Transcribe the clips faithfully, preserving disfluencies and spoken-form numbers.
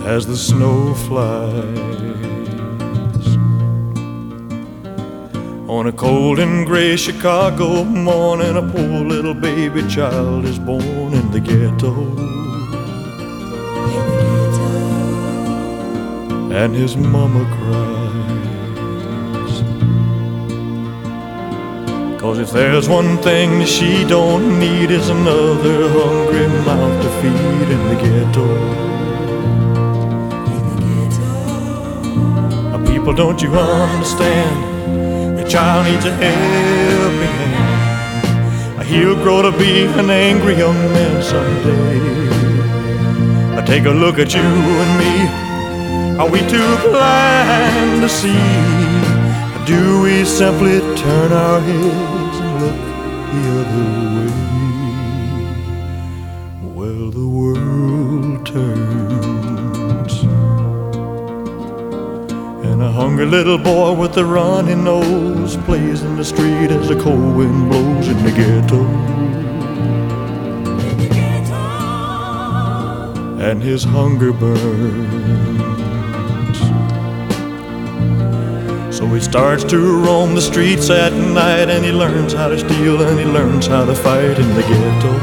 as the snow flies. On a cold and gray Chicago morning, a poor little baby child is born in the ghetto. And his mama cries, 'cause if there's one thing that she don't need, is another hungry mouth to feed in the ghetto. Now, people, don't you understand? The child needs a helping hand. He'll grow to be an angry young man someday. Take a look at you and me. Are we too blind to see? Do we simply turn our heads and look the other way? Well, the world turns, and a hungry little boy with a runny nose plays in the street as the cold wind blows in the ghetto. And his hunger burns, so he starts to roam the streets at night, and he learns how to steal and he learns how to fight in the ghetto.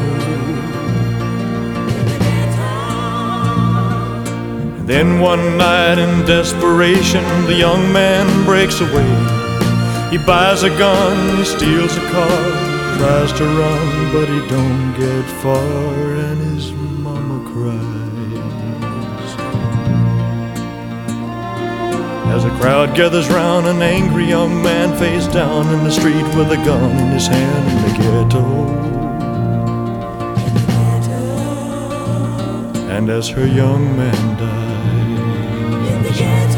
And then one night in desperation, the young man breaks away. He buys a gun, he steals a car, tries to run, but he don't get far, and his mama cries as a crowd gathers round an angry young man face down in the street with a gun in his hand in the ghetto. And as her young man dies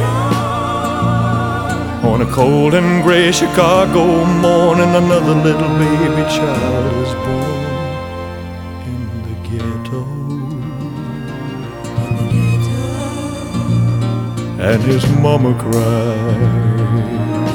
on a cold and gray Chicago morning, another little baby child is born in the ghetto. And his mama cried.